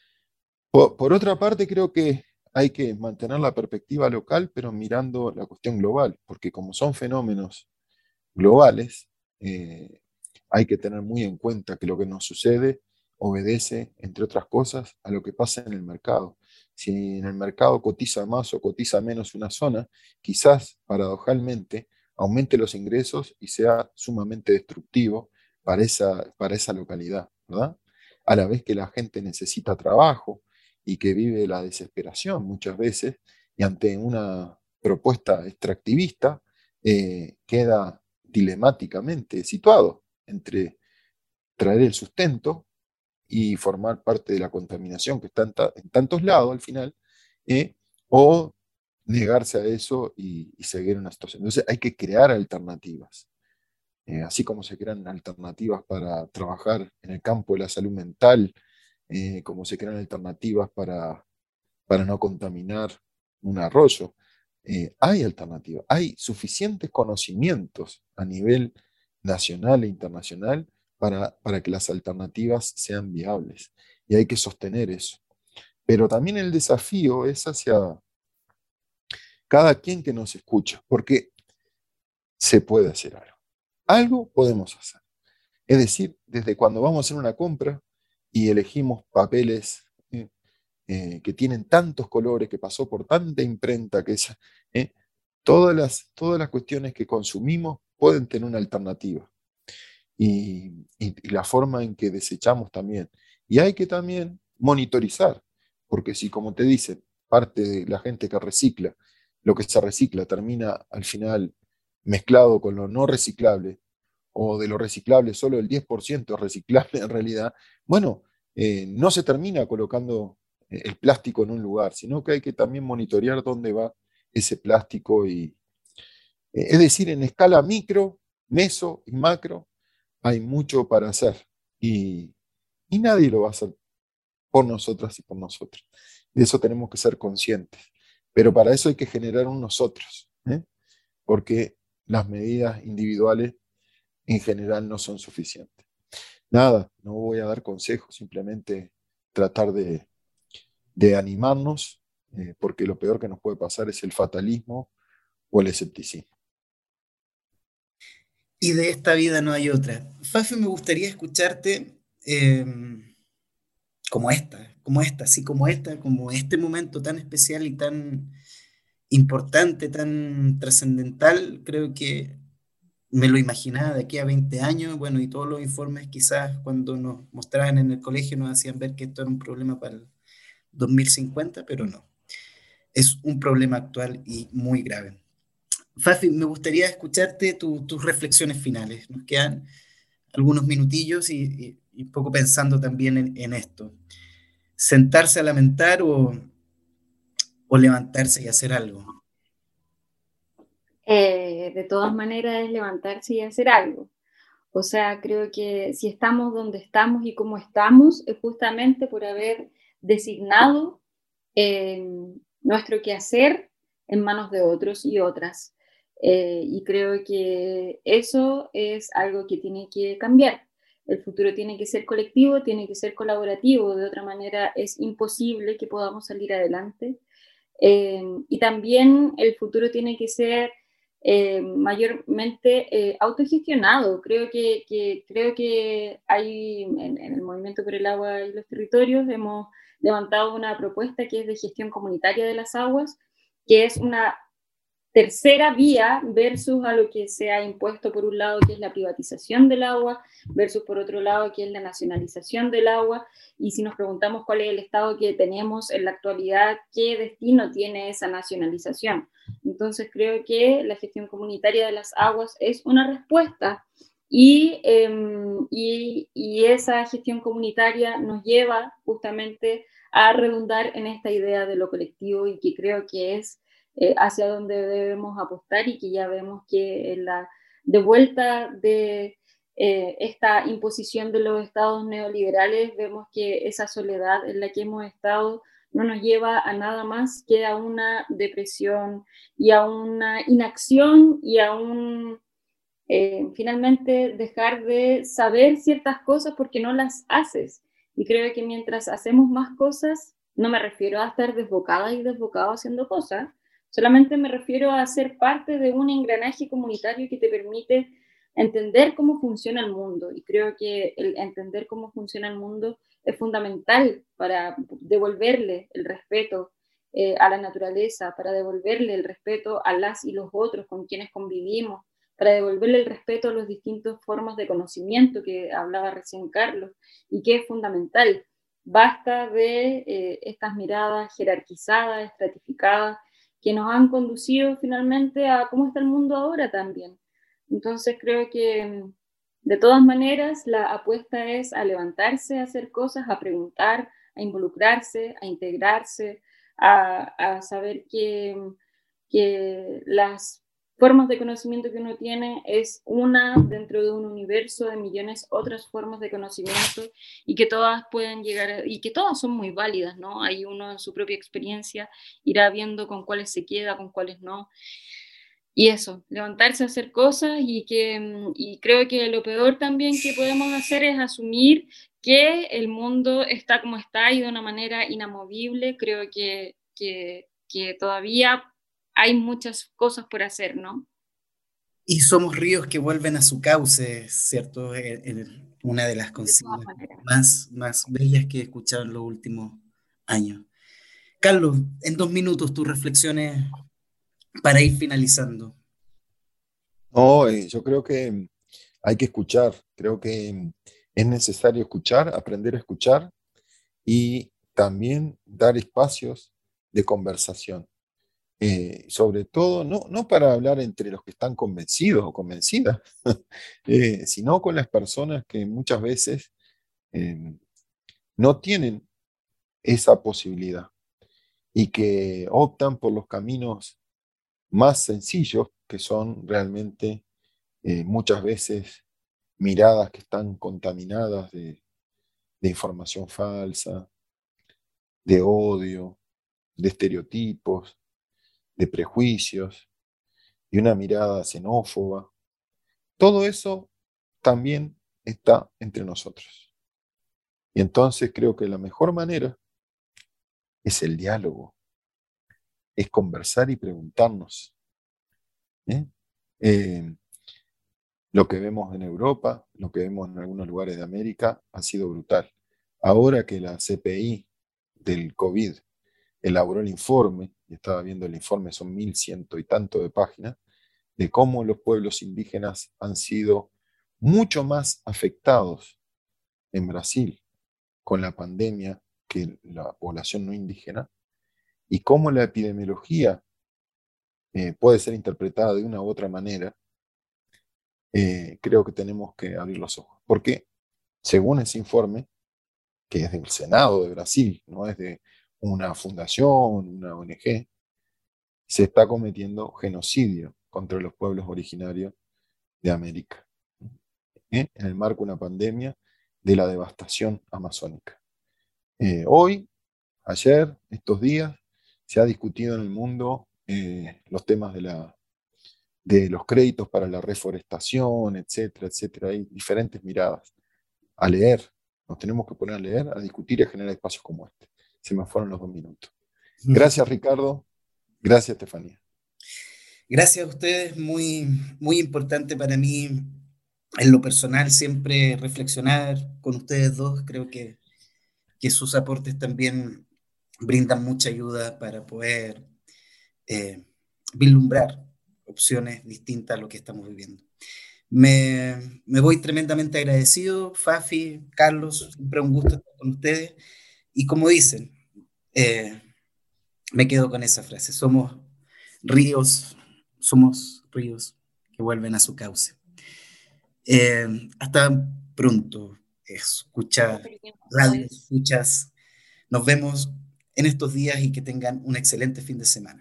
Por, por otra parte, creo que hay que mantener la perspectiva local, pero mirando la cuestión global, porque como son fenómenos globales, eh, hay que tener muy en cuenta que lo que nos sucede obedece, entre otras cosas, a lo que pasa en el mercado. Si en el mercado cotiza más o cotiza menos una zona, quizás, paradojalmente, aumente los ingresos y sea sumamente destructivo para esa, para esa localidad, ¿verdad? A la vez que la gente necesita trabajo y que vive la desesperación muchas veces, y ante una propuesta extractivista, eh, queda dilemáticamente situado entre traer el sustento y formar parte de la contaminación que está en, ta en tantos lados al final, eh, o negarse a eso y, y seguir una situación. Entonces hay que crear alternativas, eh, así como se crean alternativas para trabajar en el campo de la salud mental, eh, como se crean alternativas para, para no contaminar un arroyo. Eh, hay alternativas, hay suficientes conocimientos a nivel nacional e internacional para, para que las alternativas sean viables. Y hay que sostener eso. Pero también el desafío es hacia cada quien que nos escucha, porque se puede hacer algo. Algo podemos hacer. Es decir, desde cuando vamos a hacer una compra y elegimos papeles eh, eh, que tienen tantos colores, que pasó por tanta imprenta, que es, eh, todas, las, todas las cuestiones que consumimos pueden tener una alternativa. Y, y, y la forma en que desechamos también. Y hay que también monitorizar, porque si, como te dicen, parte de la gente que recicla, lo que se recicla termina al final mezclado con lo no reciclable, o de lo reciclable solo el diez por ciento es reciclable en realidad, bueno, eh, no se termina colocando el plástico en un lugar, sino que hay que también monitorear dónde va ese plástico. Y, eh, es decir, en escala micro, meso y macro, hay mucho para hacer y, y nadie lo va a hacer por nosotras y por nosotros. De eso tenemos que ser conscientes. Pero para eso hay que generar un nosotros, ¿eh? Porque las medidas individuales en general no son suficientes. Nada, no voy a dar consejos, simplemente tratar de, de animarnos, eh, porque lo peor que nos puede pasar es el fatalismo o el escepticismo. Y de esta vida no hay otra. Fafi, me gustaría escucharte eh, como esta, como esta, así como esta, como este momento tan especial y tan importante, tan trascendental. Creo que me lo imaginaba de aquí a veinte años, bueno, y todos los informes quizás cuando nos mostraban en el colegio nos hacían ver que esto era un problema para el dos mil cincuenta, pero no. Es un problema actual y muy grave. Fafi, me gustaría escucharte tu, tus reflexiones finales. Nos quedan algunos minutillos y, y, y un poco pensando también en, en esto. sentarse a lamentar o, o levantarse y hacer algo? Eh, de todas maneras es levantarse y hacer algo. O sea, creo que si estamos donde estamos y como estamos, es justamente por haber designado eh, nuestro quehacer en manos de otros y otras. Eh, y creo que eso es algo que tiene que cambiar. El futuro tiene que ser colectivo, tiene que ser colaborativo, de otra manera es imposible que podamos salir adelante. Eh, y también el futuro tiene que ser eh, mayormente eh, autogestionado. Creo que, que, creo que hay en, en el Movimiento por el Agua y los Territorios hemos levantado una propuesta que es de gestión comunitaria de las aguas, que es una tercera vía versus a lo que se ha impuesto por un lado, que es la privatización del agua, versus por otro lado, que es la nacionalización del agua. Y si nos preguntamos cuál es el estado que tenemos en la actualidad, ¿qué destino tiene esa nacionalización? Entonces creo que la gestión comunitaria de las aguas es una respuesta y, eh, y, y esa gestión comunitaria nos lleva justamente a redundar en esta idea de lo colectivo y que creo que es Eh, hacia donde debemos apostar y que ya vemos que en la de vuelta de eh, esta imposición de los estados neoliberales, vemos que esa soledad en la que hemos estado no nos lleva a nada más que a una depresión y a una inacción y a un, eh, finalmente, dejar de saber ciertas cosas porque no las haces. Y creo que mientras hacemos más cosas, no me refiero a estar desbocada y desbocado haciendo cosas, solamente me refiero a ser parte de un engranaje comunitario que te permite entender cómo funciona el mundo. Y creo que el entender cómo funciona el mundo es fundamental para devolverle el respeto eh, a la naturaleza, para devolverle el respeto a las y los otros con quienes convivimos, para devolverle el respeto a las distintas formas de conocimiento que hablaba recién Carlos, y que es fundamental. Basta de eh, estas miradas jerarquizadas, estratificadas, que nos han conducido finalmente a cómo está el mundo ahora también. Entonces creo que de todas maneras la apuesta es a levantarse, a hacer cosas, a preguntar, a involucrarse, a integrarse, a, a saber que, que las formas de conocimiento que uno tiene es una dentro de un universo de millones otras formas de conocimiento y que todas pueden llegar a, y que todas son muy válidas, ¿no? Hay uno en su propia experiencia irá viendo con cuáles se queda, con cuáles no. Y eso, levantarse a hacer cosas y que y creo que lo peor también que podemos hacer es asumir que el mundo está como está y de una manera inamovible. Creo que, que, que todavía hay muchas cosas por hacer, ¿no? Y somos ríos que vuelven a su cauce, ¿cierto? En, en una de las De todas consignas maneras. más, más bellas que he escuchado en los últimos años. Carlos, en dos minutos tus reflexiones para ir finalizando. No, eh, yo creo que hay que escuchar, creo que es necesario escuchar, aprender a escuchar y también dar espacios de conversación. Eh, sobre todo, no, no para hablar entre los que están convencidos o convencidas, eh, sino con las personas que muchas veces eh, no tienen esa posibilidad y que optan por los caminos más sencillos, que son realmente eh, muchas veces miradas que están contaminadas de, de información falsa, de odio, de estereotipos, de prejuicios y una mirada xenófoba. Todo eso también está entre nosotros. Y entonces creo que la mejor manera es el diálogo, es conversar y preguntarnos. ¿eh? Eh, lo que vemos en Europa, lo que vemos en algunos lugares de América, ha sido brutal. Ahora que la C P I del COVID elaboró el informe, y estaba viendo el informe, son mil ciento y tanto de páginas, de cómo los pueblos indígenas han sido mucho más afectados en Brasil con la pandemia que la población no indígena, y cómo la epidemiología eh, puede ser interpretada de una u otra manera. Eh, creo que tenemos que abrir los ojos, porque según ese informe, que es del Senado de Brasil, no es de una fundación, una O N G, se está cometiendo genocidio contra los pueblos originarios de América, ¿eh? en el marco de una pandemia de la devastación amazónica. Eh, hoy, ayer, estos días, se ha discutido en el mundo eh, los temas de, la, de los créditos para la reforestación, etcétera, etcétera. Hay diferentes miradas. A leer, nos tenemos que poner a leer, a discutir y a generar espacios como este. Se me fueron los dos minutos. Gracias, Ricardo. Gracias, Estefanía. Gracias a ustedes. Muy, muy importante para mí, en lo personal, siempre reflexionar con ustedes dos. Creo que, que sus aportes también brindan mucha ayuda para poder eh, vislumbrar opciones distintas a lo que estamos viviendo. Me, me voy tremendamente agradecido, Fafi, Carlos, siempre un gusto estar con ustedes. Y como dicen, eh, me quedo con esa frase: somos ríos, somos ríos que vuelven a su cauce. Eh, hasta pronto, escucha radio, escuchas. Nos vemos en estos días y que tengan un excelente fin de semana.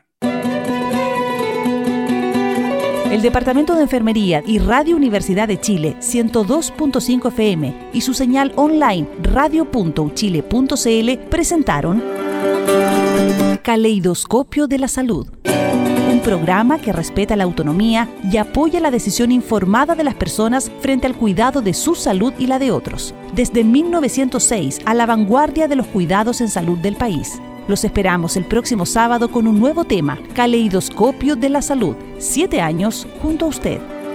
El Departamento de Enfermería y Radio Universidad de Chile ciento dos punto cinco F M y su señal online radio punto u chile punto c l presentaron Caleidoscopio de la Salud, un programa que respeta la autonomía y apoya la decisión informada de las personas frente al cuidado de su salud y la de otros. Desde mil novecientos seis, a la vanguardia de los cuidados en salud del país. Los esperamos el próximo sábado con un nuevo tema, Caleidoscopio de la Salud. Siete años junto a usted.